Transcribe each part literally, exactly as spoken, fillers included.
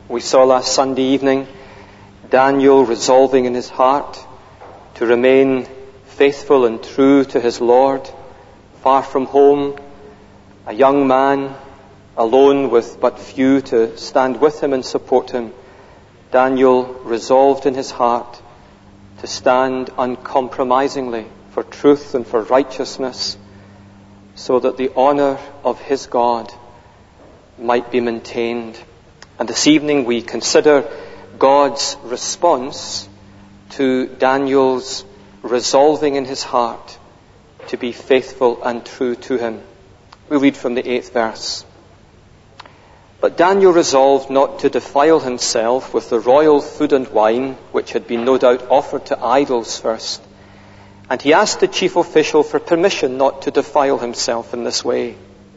We saw last Sunday evening Daniel resolving in his heart to remain faithful and true to his Lord, far from home, a young man, alone with but few to stand with him and support him. Daniel resolved in his heart to stand uncompromisingly for truth and for righteousness, so that the honour of his God might be maintained. And this evening we consider God's response to Daniel's resolving in his heart to be faithful and true to him. We read from the eighth verse. But Daniel resolved not to defile himself with the royal food and wine, which had been no doubt offered to idols first. And he asked the chief official for permission not to defile himself in this way.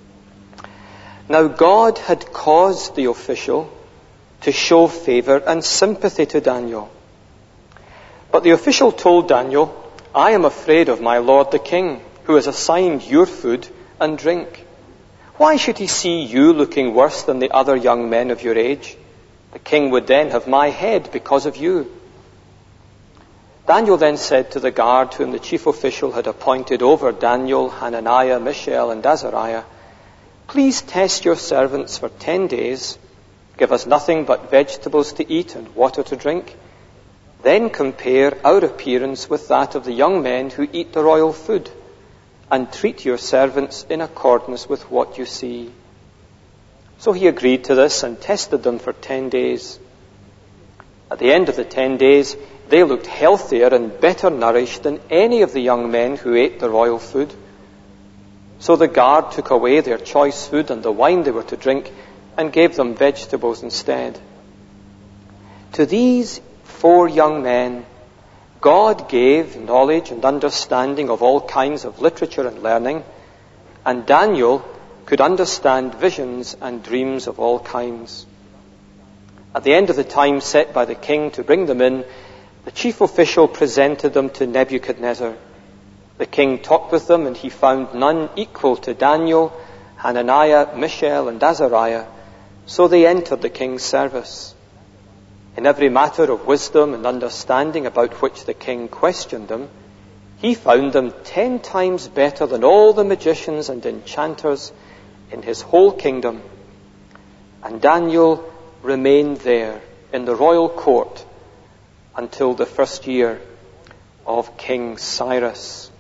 Now God had caused the official to show favour and sympathy to Daniel. But the official told Daniel, I am afraid of my lord the king, who has assigned your food and drink. Why should he see you looking worse than the other young men of your age? The king would then have my head because of you. Daniel then said to the guard whom the chief official had appointed over Daniel, Hananiah, Mishael, and Azariah, please test your servants for ten days. Give us nothing but vegetables to eat and water to drink. Then compare our appearance with that of the young men who eat the royal food, and treat your servants in accordance with what you see. So he agreed to this and tested them for ten days. At the end of the ten days, they looked healthier and better nourished than any of the young men who ate the royal food. So the guard took away their choice food and the wine they were to drink and gave them vegetables instead. To these four young men, God gave knowledge and understanding of all kinds of literature and learning, and Daniel could understand visions and dreams of all kinds. At the end of the time set by the king to bring them in, the chief official presented them to Nebuchadnezzar. The king talked with them, and he found none equal to Daniel, Hananiah, Mishael, and Azariah, so they entered the king's service. In every matter of wisdom and understanding about which the king questioned them, he found them ten times better than all the magicians and enchanters in his whole kingdom. And Daniel remained there in the royal court until the first year of King Cyrus.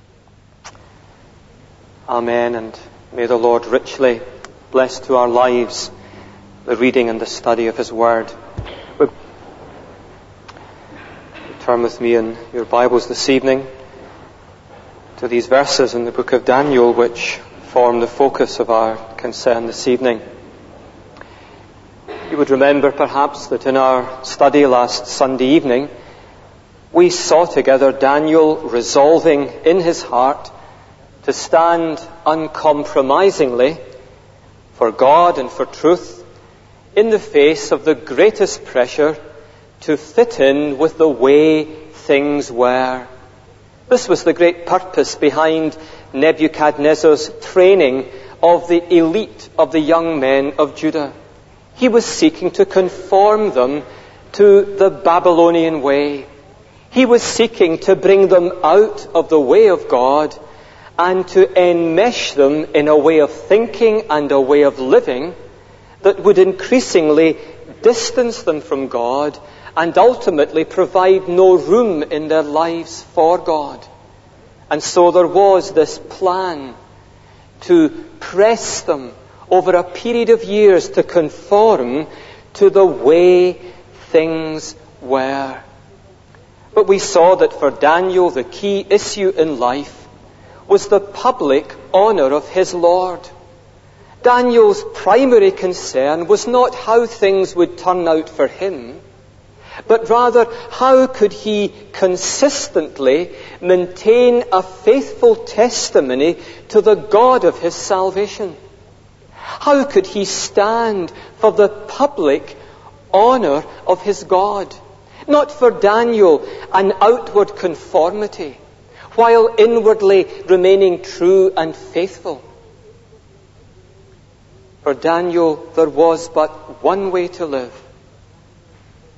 Amen, and may the Lord richly bless to our lives the reading and the study of his word. Turn with me in your Bibles this evening to these verses in the book of Daniel, which form the focus of our concern this evening. You would remember perhaps that in our study last Sunday evening, we saw together Daniel resolving in his heart to stand uncompromisingly for God and for truth in the face of the greatest pressure to fit in with the way things were. This was the great purpose behind Nebuchadnezzar's training of the elite of the young men of Judah. He was seeking to conform them to the Babylonian way. He was seeking to bring them out of the way of God and to enmesh them in a way of thinking and a way of living that would increasingly distance them from God and ultimately provide no room in their lives for God. And so there was this plan to press them over a period of years to conform to the way things were. But we saw that for Daniel, the key issue in life was the public honour of his Lord. Daniel's primary concern was not how things would turn out for him, but rather how could he consistently maintain a faithful testimony to the God of his salvation. How could he stand for the public honour of his God? Not for Daniel an outward conformity, while inwardly remaining true and faithful. For Daniel, there was but one way to live,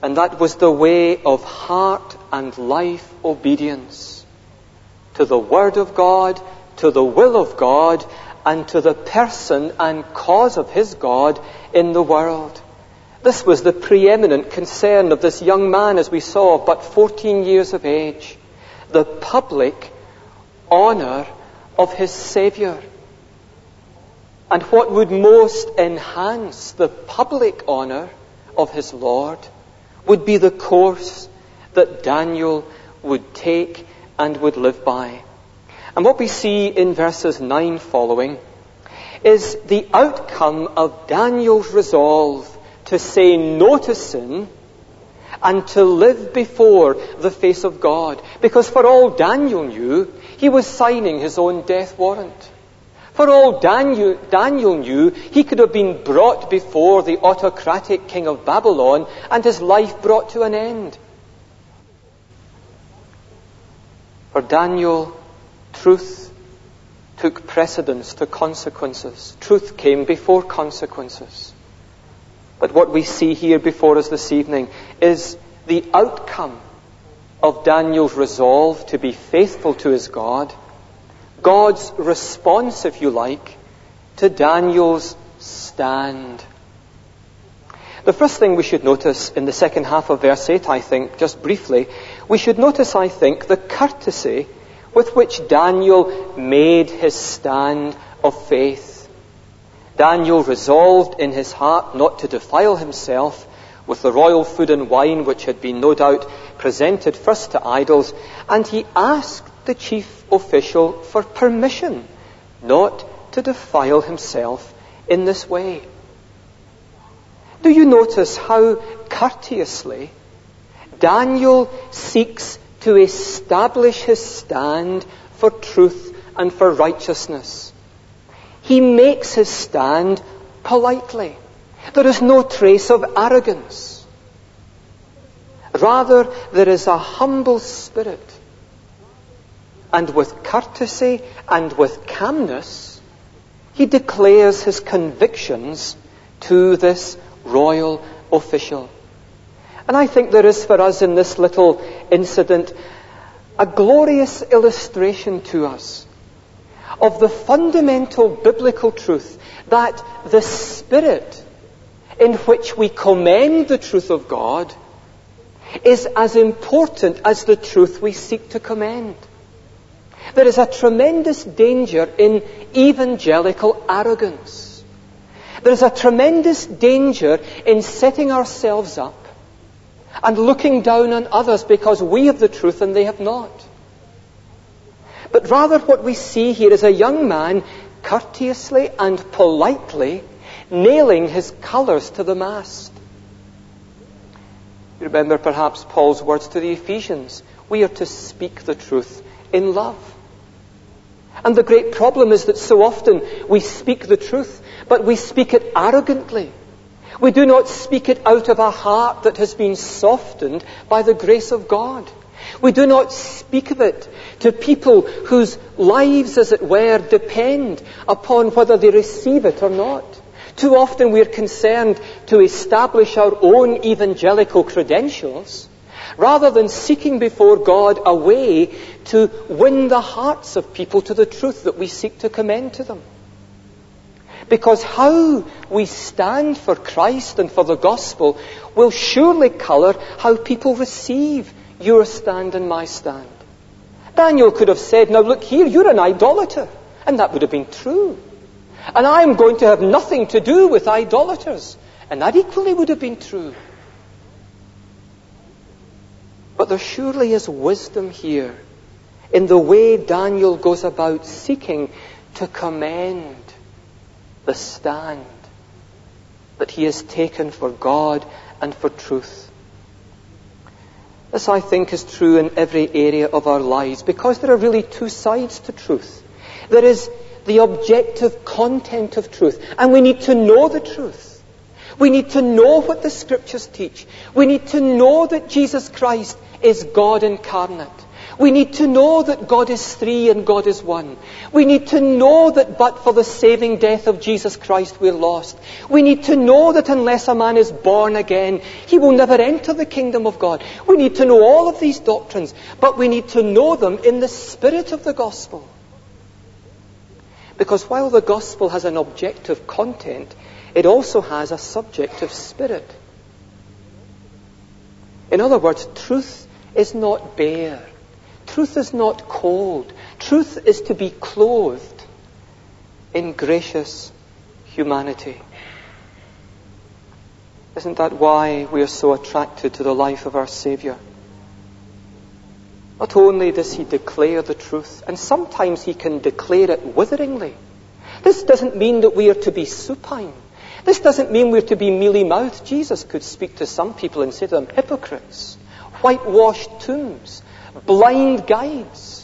And that was the way of heart and life obedience to the Word of God, to the will of God, and to the person and cause of his God in the world. This was the preeminent concern of this young man, as we saw, but fourteen years of age. The public honour of his Saviour. And what would most enhance the public honour of his Lord would be the course that Daniel would take and would live by. And what we see in verses nine following is the outcome of Daniel's resolve to say no to sin and to live before the face of God. Because for all Daniel knew, he was signing his own death warrant. For all Daniel, Daniel knew, he could have been brought before the autocratic king of Babylon and his life brought to an end. For Daniel, truth took precedence to consequences. Truth came before consequences. But what we see here before us this evening is the outcome of Daniel's resolve to be faithful to his God. God's response, if you like, to Daniel's stand. The first thing we should notice in the second half of verse eight, I think, just briefly, we should notice, I think, the courtesy with which Daniel made his stand of faith. Daniel resolved in his heart not to defile himself with the royal food and wine which had been no doubt presented first to idols, and he asked the chief official for permission not to defile himself in this way. Do you notice how courteously Daniel seeks to establish his stand for truth and for righteousness? He makes his stand politely. There is no trace of arrogance. Rather, there is a humble spirit. And with courtesy and with calmness, he declares his convictions to this royal official. And I think there is for us in this little incident a glorious illustration to us of the fundamental biblical truth that the spirit in which we commend the truth of God is as important as the truth we seek to commend. There is a tremendous danger in evangelical arrogance. There is a tremendous danger in setting ourselves up and looking down on others because we have the truth and they have not. But rather what we see here is a young man courteously and politely nailing his colours to the mast. You remember perhaps Paul's words to the Ephesians. We are to speak the truth in love. And the great problem is that so often we speak the truth, but we speak it arrogantly. We do not speak it out of a heart that has been softened by the grace of God. We do not speak of it to people whose lives, as it were, depend upon whether they receive it or not. Too often we are concerned to establish our own evangelical credentials rather than seeking before God a way to win the hearts of people to the truth that we seek to commend to them. Because how we stand for Christ and for the gospel will surely colour how people receive your stand and my stand. Daniel could have said, now look here, you're an idolater. And that would have been true. And I am going to have nothing to do with idolaters. And that equally would have been true. But there surely is wisdom here in the way Daniel goes about seeking to commend the stand that he has taken for God and for truth. This, I think, is true in every area of our lives because there are really two sides to truth. There is the objective content of truth, and we need to know the truth. We need to know what the Scriptures teach. We need to know that Jesus Christ is God incarnate. We need to know that God is three and God is one. We need to know that but for the saving death of Jesus Christ we're lost. We need to know that unless a man is born again, he will never enter the kingdom of God. We need to know all of these doctrines, but we need to know them in the spirit of the gospel. Because while the gospel has an objective content, it also has a subjective spirit. In other words, truth is not bare. Truth is not cold. Truth is to be clothed in gracious humanity. Isn't that why we are so attracted to the life of our Saviour? Not only does he declare the truth, and sometimes he can declare it witheringly. This doesn't mean that we are to be supine. This doesn't mean we're to be mealy-mouthed. Jesus could speak to some people and say to them, hypocrites, whitewashed tombs, blind guides.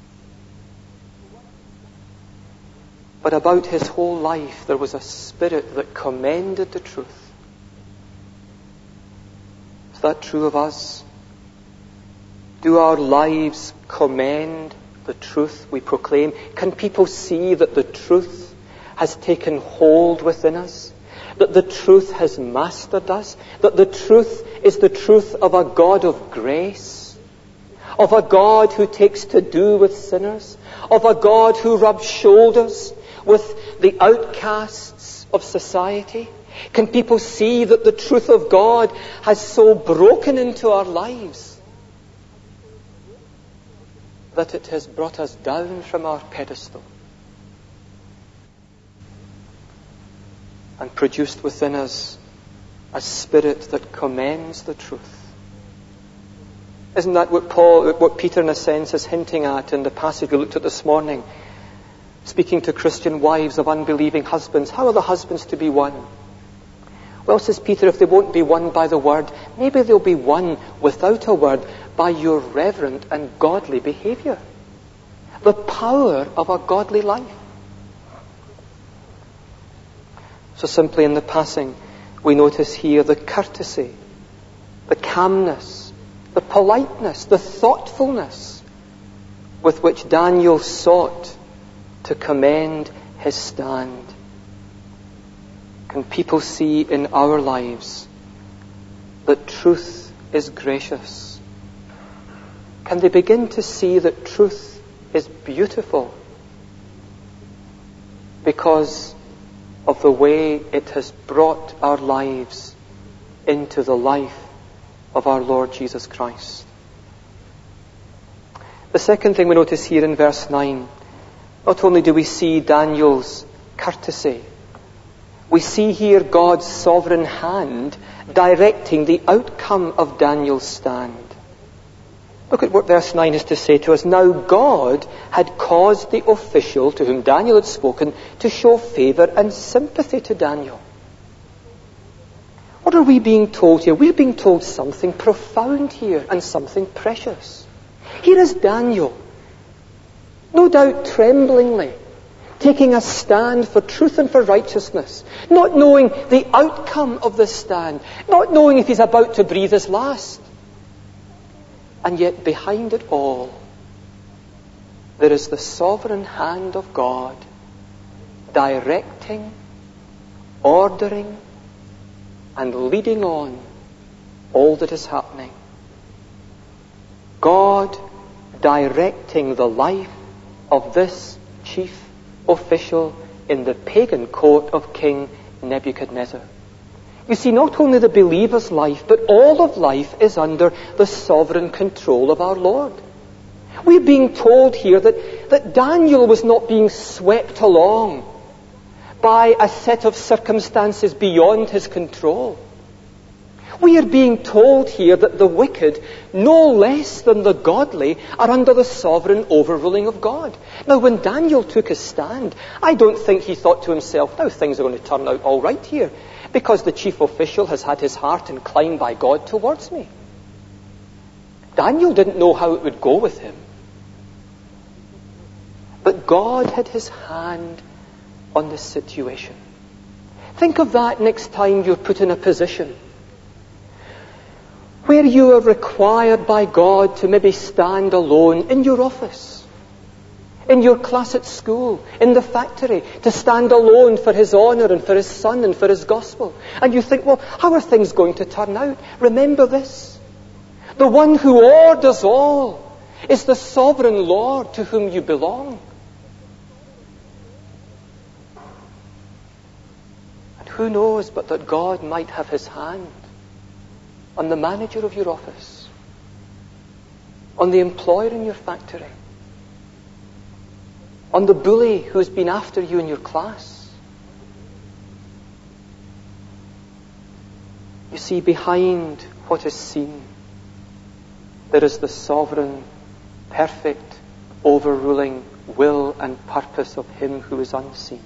But about his whole life there was a spirit that commended the truth. Is that true of us? Do our lives commend the truth we proclaim? Can people see that the truth has taken hold within us? That the truth has mastered us? That the truth is the truth of a God of grace? Of a God who takes to do with sinners? Of a God who rubs shoulders with the outcasts of society? Can people see that the truth of God has so broken into our lives that it has brought us down from our pedestal and produced within us a spirit that commends the truth? Isn't that what Paul, what Peter in a sense is hinting at in the passage we looked at this morning? Speaking to Christian wives of unbelieving husbands, how are the husbands to be won? Well, says Peter, if they won't be won by the word, maybe they'll be won without a word by your reverent and godly behavior. The power of a godly life. So simply in the passing, we notice here the courtesy, the calmness, the politeness, the thoughtfulness with which Daniel sought to commend his stand. Can people see in our lives that truth is gracious? Can they begin to see that truth is beautiful because of the way it has brought our lives into the life of our Lord Jesus Christ? The second thing we notice here in verse nine, not only do we see Daniel's courtesy, we see here God's sovereign hand directing the outcome of Daniel's stand. Look at what verse nine is to say to us. Now God had caused the official to whom Daniel had spoken to show favour and sympathy to Daniel. What are we being told here? We're being told something profound here and something precious. Here is Daniel, no doubt tremblingly, taking a stand for truth and for righteousness, not knowing the outcome of this stand, not knowing if he's about to breathe his last. And yet behind it all, there is the sovereign hand of God directing, ordering, and leading on all that is happening. God directing the life of this chief official in the pagan court of King Nebuchadnezzar. You see, not only the believer's life, but all of life is under the sovereign control of our Lord. We're being told here that, that Daniel was not being swept along by a set of circumstances beyond his control. We are being told here that the wicked, no less than the godly, are under the sovereign overruling of God. Now, when Daniel took his stand, I don't think he thought to himself, now things are going to turn out all right here, because the chief official has had his heart inclined by God towards me. Daniel didn't know how it would go with him. But God had his hand on the situation. Think of that next time you're put in a position where you are required by God to maybe stand alone in your office, in your class at school, in the factory, to stand alone for His honour and for His Son and for His gospel. And you think, well, how are things going to turn out? Remember this. The one who orders all is the sovereign Lord to whom you belong. And who knows but that God might have His hand on the manager of your office, on the employer in your factory, on the bully who's been after you in your class. You see, behind what is seen, there is the sovereign, perfect, overruling will and purpose of Him who is unseen.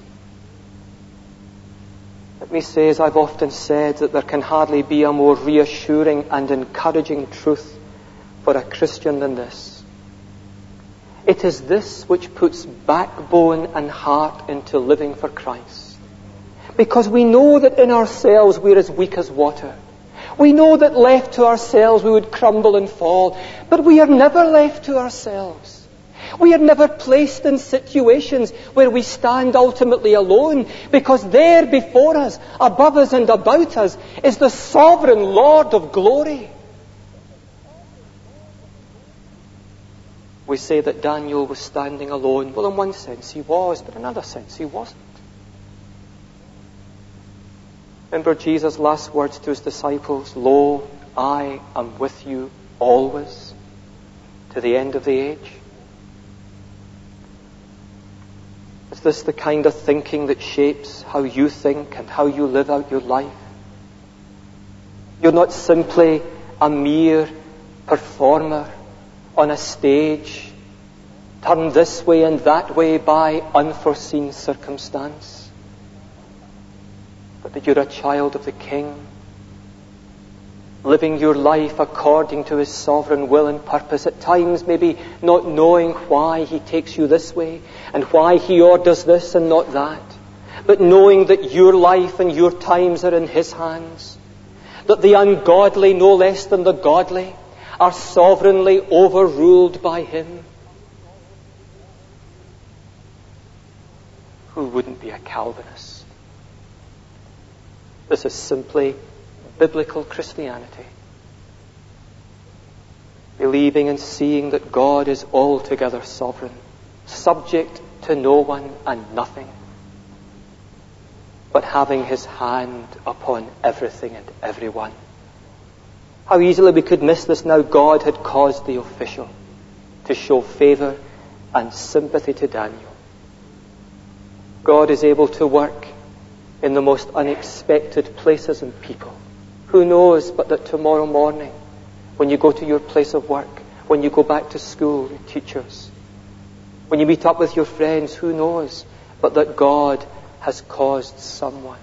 Let me say, as I've often said, that there can hardly be a more reassuring and encouraging truth for a Christian than this. It is this which puts backbone and heart into living for Christ. Because we know that in ourselves we're as weak as water. We know that left to ourselves we would crumble and fall. But we are never left to ourselves. We are never placed in situations where we stand ultimately alone, because there before us, above us and about us, is the sovereign Lord of glory. We say that Daniel was standing alone. Well, in one sense he was, but in another sense he wasn't. Remember Jesus' last words to His disciples, "Lo, I am with you always, to the end of the age." Is this the kind of thinking that shapes how you think and how you live out your life? You're not simply a mere performer on a stage, turned this way and that way by unforeseen circumstance, but that you're a child of the King, living your life according to His sovereign will and purpose, at times maybe not knowing why He takes you this way and why He orders this and not that, but knowing that your life and your times are in His hands, that the ungodly, no less than the godly, are sovereignly overruled by Him. Who wouldn't be a Calvinist? This is simply biblical Christianity. Believing and seeing that God is altogether sovereign, subject to no one and nothing, but having His hand upon everything and everyone. How easily we could miss this now. God had caused the official to show favour and sympathy to Daniel. God is able to work in the most unexpected places and people. Who knows but that tomorrow morning, when you go to your place of work, when you go back to school, your teachers, when you meet up with your friends, who knows but that God has caused someone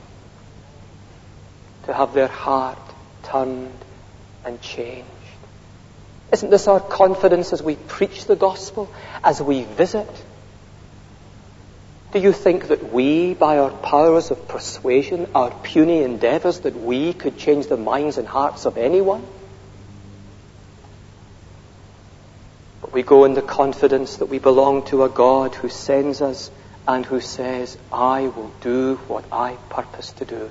to have their heart turned and changed. Isn't this our confidence as we preach the gospel, as we visit? Do you think that we, by our powers of persuasion, our puny endeavours, that we could change the minds and hearts of anyone? But we go in the confidence that we belong to a God who sends us and who says, "I will do what I purpose to do."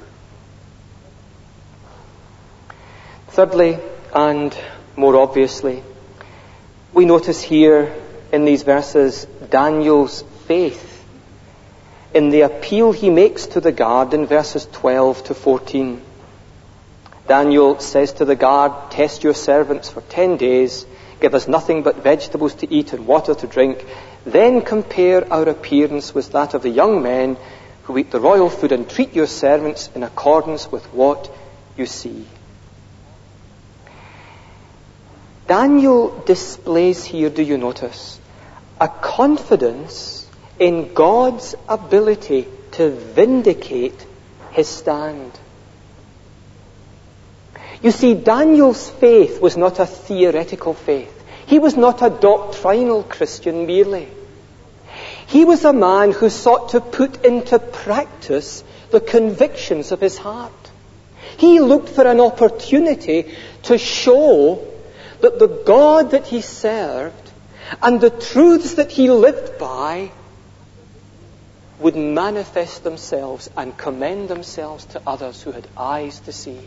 Thirdly, and more obviously, we notice here in these verses Daniel's faith in the appeal he makes to the guard in verses twelve to fourteen. Daniel says to the guard, "Test your servants for ten days, give us nothing but vegetables to eat and water to drink, then compare our appearance with that of the young men who eat the royal food, and treat your servants in accordance with what you see." Daniel displays here, do you notice, a confidence in God's ability to vindicate His stand. You see, Daniel's faith was not a theoretical faith. He was not a doctrinal Christian merely. He was a man who sought to put into practice the convictions of his heart. He looked for an opportunity to show that the God that he served and the truths that he lived by would manifest themselves and commend themselves to others who had eyes to see.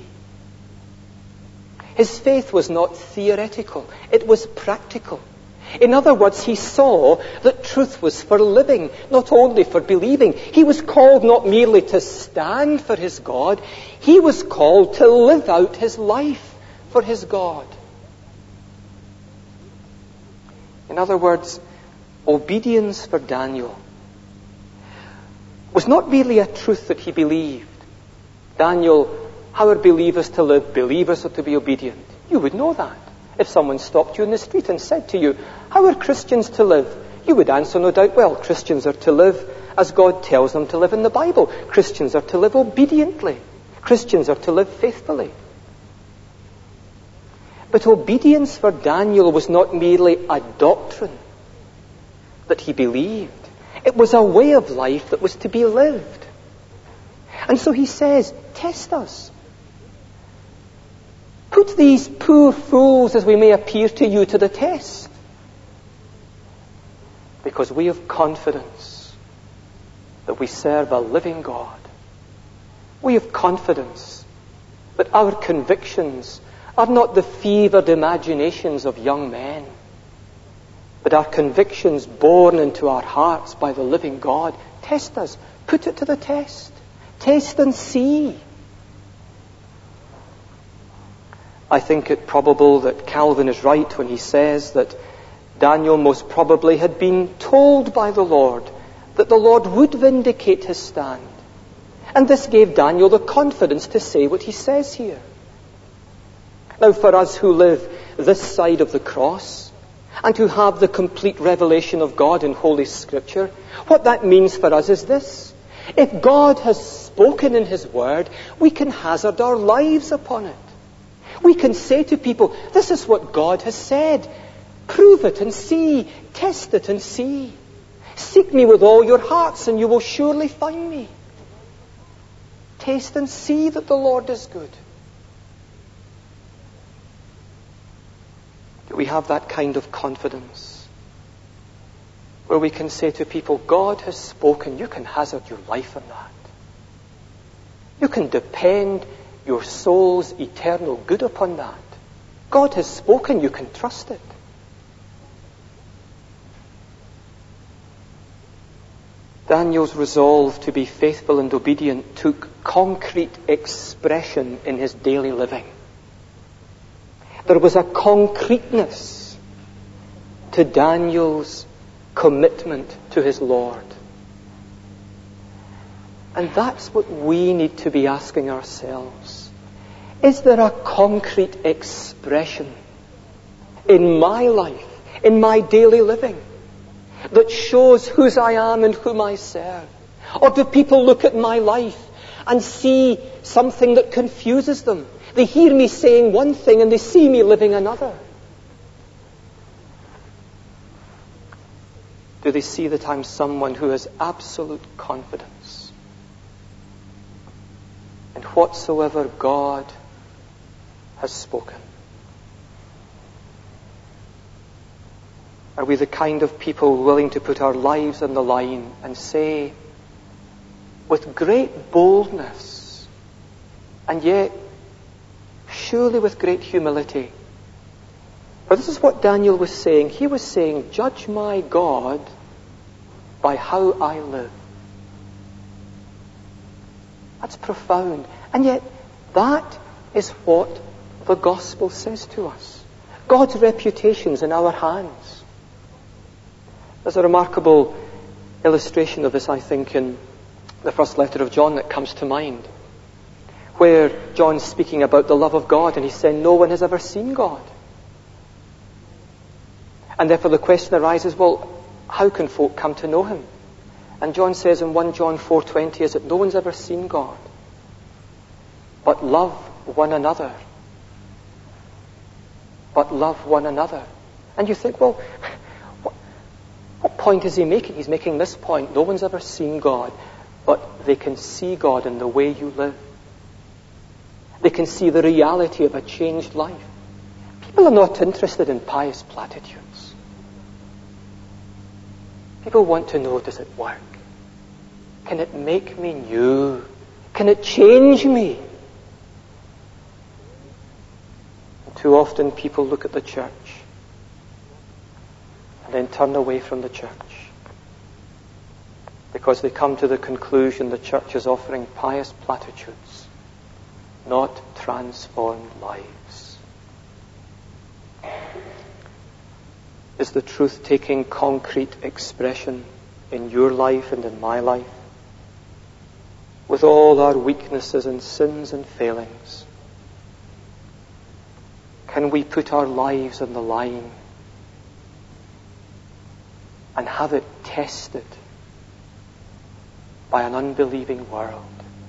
His faith was not theoretical, it was practical. In other words, he saw that truth was for living, not only for believing. He was called not merely to stand for his God, he was called to live out his life for his God. In other words, obedience for Daniel was not merely a truth that he believed. Daniel, how are believers to live? Believers are to be obedient. You would know that. If someone stopped you in the street and said to you, how are Christians to live? You would answer, no doubt, well, Christians are to live as God tells them to live in the Bible. Christians are to live obediently. Christians are to live faithfully. But obedience for Daniel was not merely a doctrine that he believed. It was a way of life that was to be lived. And so he says, test us. Put these poor fools, as we may appear to you, to the test. Because we have confidence that we serve a living God. We have confidence that our convictions are not the fevered imaginations of young men, but our convictions born into our hearts by the living God. Test us. Put it to the test. Taste and see. I think it probable that Calvin is right when he says that Daniel most probably had been told by the Lord that the Lord would vindicate his stand. And this gave Daniel the confidence to say what he says here. Now, for us who live this side of the cross and who have the complete revelation of God in Holy Scripture, what that means for us is this. If God has spoken in his word, we can hazard our lives upon it. We can say to people, this is what God has said. Prove it and see. Test it and see. Seek me with all your hearts and you will surely find me. Taste and see that the Lord is good. Do we have that kind of confidence where we can say to people, God has spoken, you can hazard your life on that. You can depend your soul's eternal good upon that. God has spoken, you can trust it. Daniel's resolve to be faithful and obedient took concrete expression in his daily living. There was a concreteness to Daniel's commitment to his Lord. And that's what we need to be asking ourselves. Is there a concrete expression in my life, in my daily living, that shows whose I am and whom I serve? Or do people look at my life and see something that confuses them? They hear me saying one thing and they see me living another. Do they see that I'm someone who has absolute confidence in whatsoever God has spoken? Are we the kind of people willing to put our lives on the line and say with great boldness and yet surely with great humility? For this is what Daniel was saying. He was saying, judge my God by how I live. That's profound. And yet that is what the gospel says to us. God's reputation's in our hands. There's a remarkable illustration of this, I think, in the first letter of John that comes to mind, where John's speaking about the love of God and he's saying no one has ever seen God. And therefore the question arises, well, how can folk come to know him? And John says in First John four twenty is that no one's ever seen God, but love one another. But love one another. And you think, well, what, what point is he making? He's making this point. No one's ever seen God, but they can see God in the way you live. They can see the reality of a changed life. People are not interested in pious platitudes. People want to know, does it work? Can it make me new? Can it change me? And too often people look at the church and then turn away from the church because they come to the conclusion the church is offering pious platitudes, not transformed lives. Is the truth taking concrete expression in your life and in my life? With all our weaknesses and sins and failings, can we put our lives on the line and have it tested by an unbelieving world?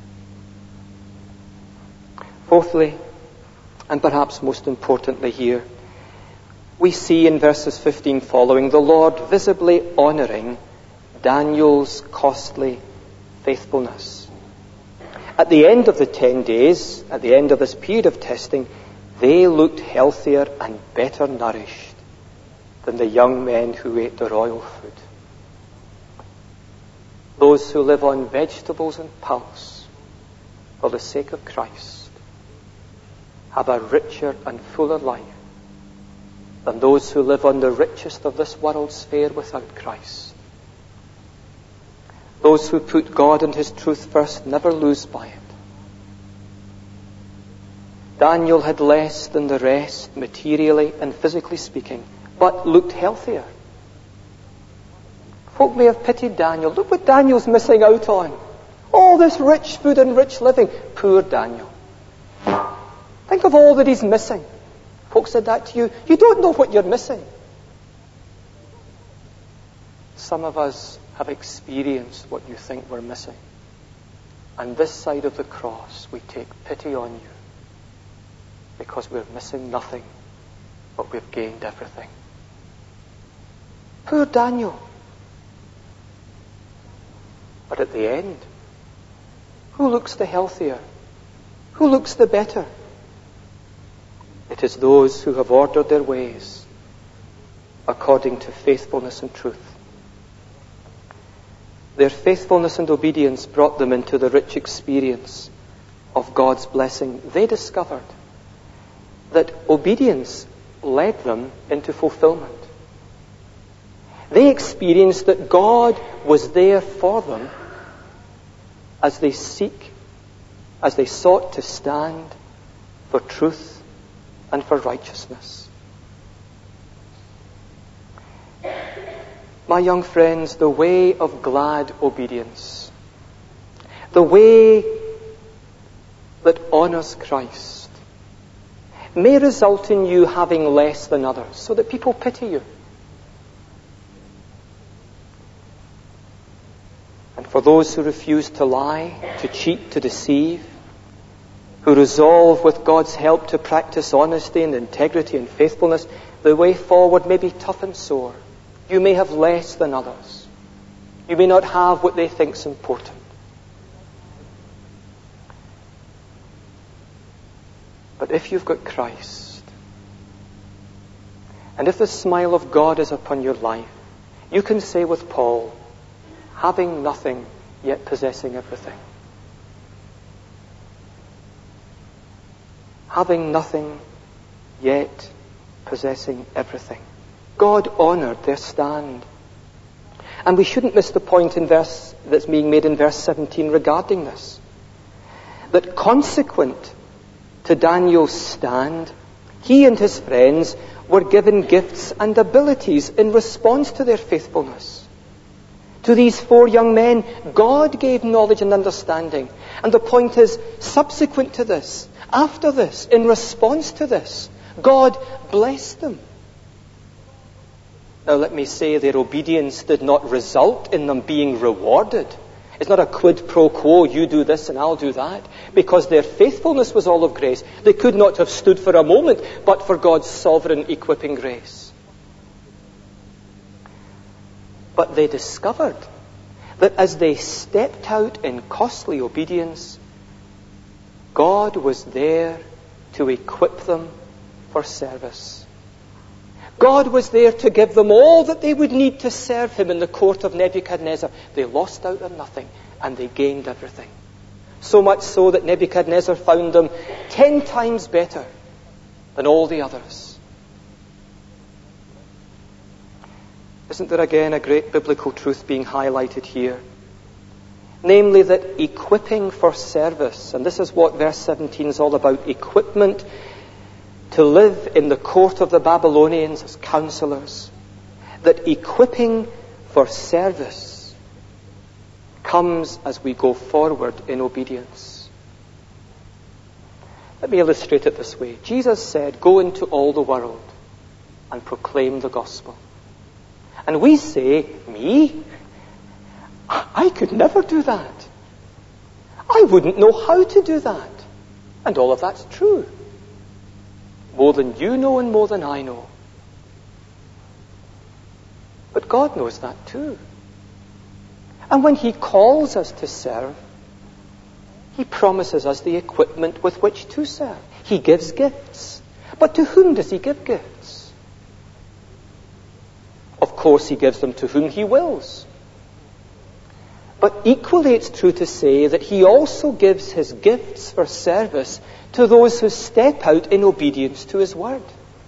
Fourthly, and perhaps most importantly here, we see in verses fifteen following the Lord visibly honouring Daniel's costly faithfulness. At the end of the ten days, at the end of this period of testing, they looked healthier and better nourished than the young men who ate the royal food. Those who live on vegetables and pulse for the sake of Christ have a richer and fuller life than those who live on the richest of this world's fare without Christ. Those who put God and His truth first never lose by it. Daniel had less than the rest, materially and physically speaking, but looked healthier. Folk may have pitied Daniel. Look what Daniel's missing out on. All this rich food and rich living. Poor Daniel. Think of all that he's missing. Folk said that to you. You don't know what you're missing. Some of us have experienced what you think we're missing. And this side of the cross, we take pity on you because we're missing nothing, but we've gained everything. Poor Daniel. But at the end, who looks the healthier? Who looks the better? It is those who have ordered their ways according to faithfulness and truth. Their faithfulness and obedience brought them into the rich experience of God's blessing. They discovered that obedience led them into fulfillment. They experienced that God was there for them as they seek, as they sought to stand for truth and for righteousness. My young friends, the way of glad obedience, the way that honours Christ, may result in you having less than others, so that people pity you. And for those who refuse to lie, to cheat, to deceive, who resolve with God's help to practice honesty and integrity and faithfulness, the way forward may be tough and sore. You may have less than others. You may not have what they think is important. But if you've got Christ, and if the smile of God is upon your life, you can say with Paul, having nothing, yet possessing everything. Having nothing, yet possessing everything. God honoured their stand. And we shouldn't miss the point in verse that's being made in verse seventeen regarding this. That consequent to Daniel's stand, he and his friends were given gifts and abilities in response to their faithfulness. To these four young men, God gave knowledge and understanding. And the point is, subsequent to this, after this, in response to this, God blessed them. Now let me say their obedience did not result in them being rewarded. It's not a quid pro quo, you do this and I'll do that. Because their faithfulness was all of grace. They could not have stood for a moment but for God's sovereign equipping grace. But they discovered that as they stepped out in costly obedience, God was there to equip them for service. God was there to give them all that they would need to serve him in the court of Nebuchadnezzar. They lost out on nothing and they gained everything. So much so that Nebuchadnezzar found them ten times better than all the others. Isn't there again a great biblical truth being highlighted here? Namely that equipping for service, and this is what verse seventeen is all about, equipment to live in the court of the Babylonians as counselors, that equipping for service comes as we go forward in obedience. Let me illustrate it this way. Jesus said, "Go into all the world and proclaim the gospel." And we say, "Me? I could never do that. I wouldn't know how to do that." And all of that's true. More than you know and more than I know. But God knows that too. And when he calls us to serve, he promises us the equipment with which to serve. He gives gifts. But to whom does he give gifts? Of course, he gives them to whom he wills. But equally it's true to say that he also gives his gifts for service to those who step out in obedience to his word.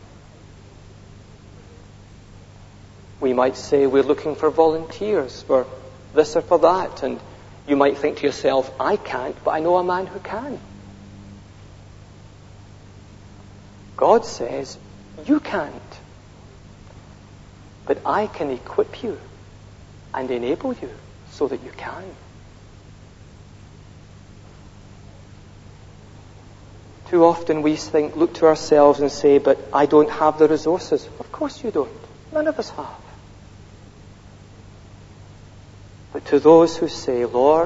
We might say we're looking for volunteers for this or for that, and you might think to yourself, "I can't, but I know a man who can." God says, "You can't, but I can equip you and enable you so that you can." Too often we think, look to ourselves and say, "But I don't have the resources." Of course you don't. None of us have. But to those who say, "Lord,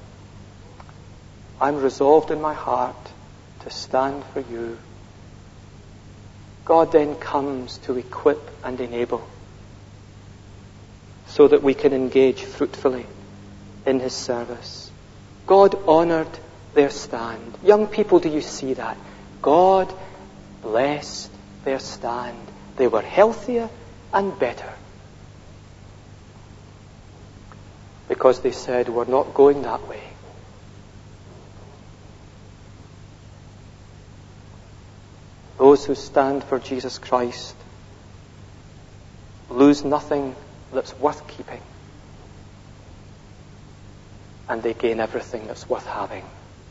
I'm resolved in my heart to stand for you," God then comes to equip and enable so that we can engage fruitfully in his service. God honored their stand. Young people, do you see that? God blessed their stand. They were healthier and better because they said, "We're not going that way." Those who stand for Jesus Christ lose nothing that's worth keeping, and they gain everything that's worth having.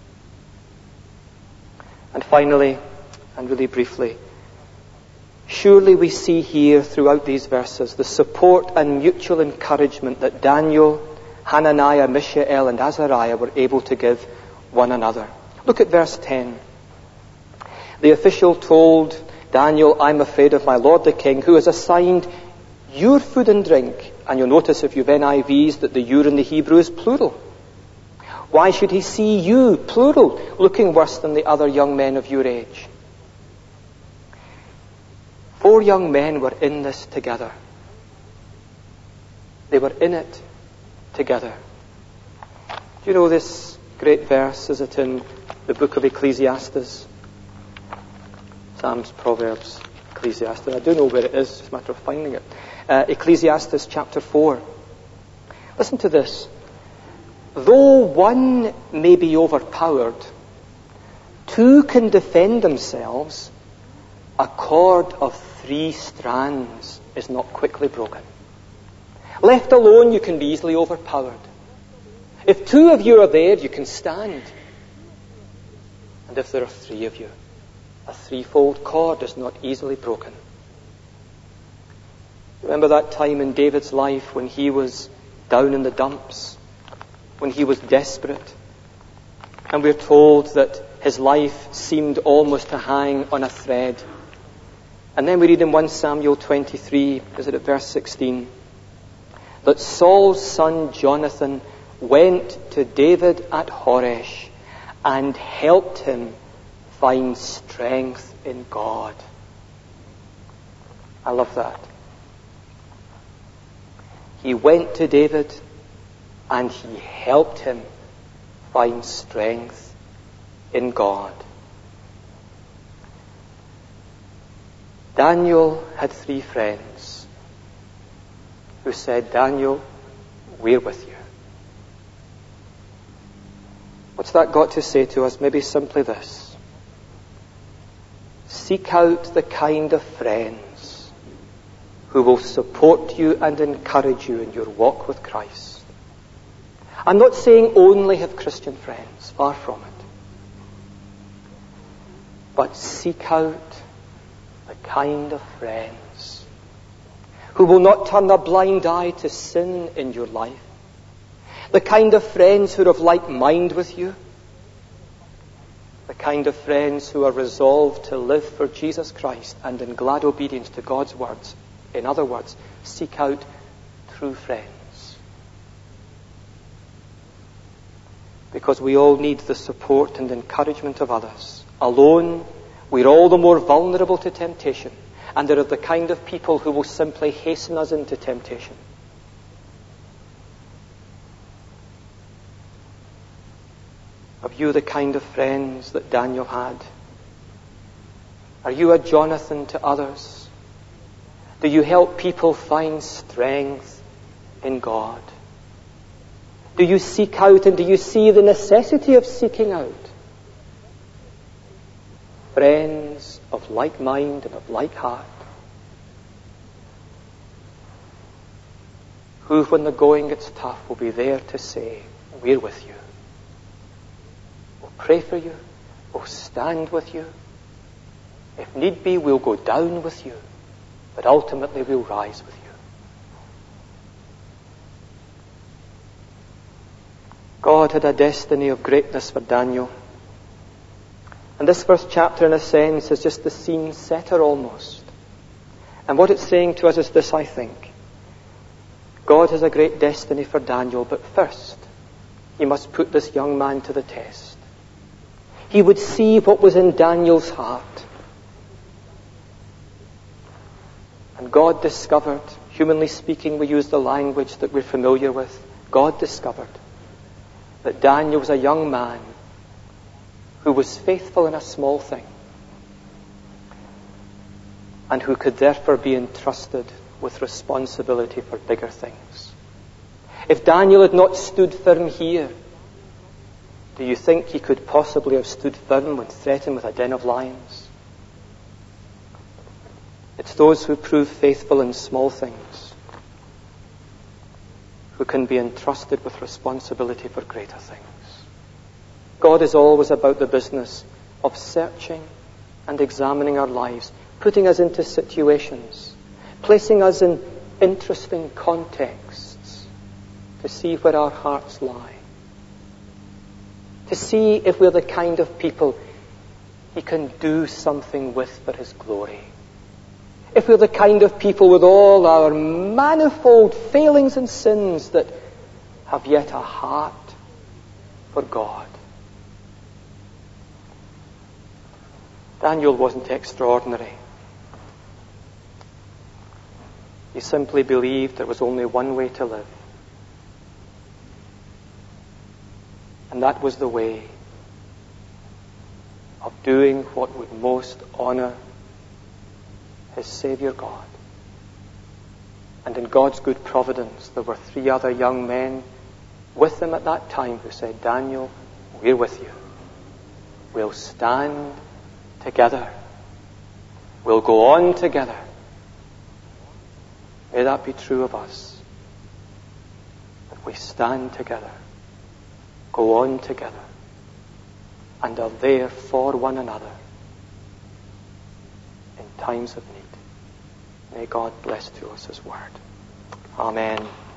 And finally, and really briefly, surely we see here throughout these verses the support and mutual encouragement that Daniel, Hananiah, Mishael, and Azariah were able to give one another. Look at verse ten. The official told Daniel, "I'm afraid of my lord the king, who has assigned your food and drink." And you'll notice if you've N I Vs that the "your" in the Hebrew is plural. Why should he see you, plural, looking worse than the other young men of your age? Four young men were in this together. They were in it together. Do you know this great verse? Is it in the book of Ecclesiastes? Psalms, Proverbs, Ecclesiastes. I do know where it is. It's a matter of finding it. Uh, Ecclesiastes chapter four. Listen to this. "Though one may be overpowered, two can defend themselves. A cord of three strands is not quickly broken." Left alone, you can be easily overpowered. If two of you are there, you can stand. And if there are three of you, a threefold cord is not easily broken. Remember that time in David's life when he was down in the dumps, when he was desperate, and we're told that his life seemed almost to hang on a thread. And then we read in First Samuel twenty-three, is it at verse sixteen, that Saul's son Jonathan went to David at Horesh and helped him find strength in God. I love that. He went to David and he helped him find strength in God. Daniel had three friends who said, Daniel, we're with you. What's that got to say to us? Maybe simply this. Seek out the kind of friends who will support you and encourage you in your walk with Christ. I'm not saying only have Christian friends, far from it. But seek out the kind of friends who will not turn a blind eye to sin in your life. The kind of friends who are of like mind with you. The kind of friends who are resolved to live for Jesus Christ and in glad obedience to God's words. In other words, seek out true friends. Because we all need the support and encouragement of others. Alone, we're all the more vulnerable to temptation. And there are the kind of people who will simply hasten us into temptation. Are you the kind of friends that Daniel had? Are you a Jonathan to others? Do you help people find strength in God? Do you seek out and do you see the necessity of seeking out friends of like mind and of like heart? Who, when the going gets tough, will be there to say, we're with you. We'll pray for you. We'll stand with you. If need be, we'll go down with you. But ultimately, we'll rise with you. God had a destiny of greatness for Daniel. And this first chapter, in a sense, is just the scene setter almost. And what it's saying to us is this, I think. God has a great destiny for Daniel, but first, he must put this young man to the test. He would see what was in Daniel's heart. And God discovered, humanly speaking, we use the language that we're familiar with. God discovered that Daniel was a young man who was faithful in a small thing and who could therefore be entrusted with responsibility for bigger things. If Daniel had not stood firm here, do you think he could possibly have stood firm when threatened with a den of lions? It's those who prove faithful in small things who can be entrusted with responsibility for greater things. God is always about the business of searching and examining our lives, putting us into situations, placing us in interesting contexts to see where our hearts lie, to see if we're the kind of people he can do something with for his glory. If we're the kind of people with all our manifold failings and sins that have yet a heart for God. Daniel wasn't extraordinary. He simply believed there was only one way to live. And that was the way of doing what would most honor his Savior God. And in God's good providence, there were three other young men with him at that time who said, Daniel, we're with you. We'll stand together. We'll go on together. May that be true of us. That we stand together, go on together, and are there for one another in times of need. May God bless to us his word. Amen.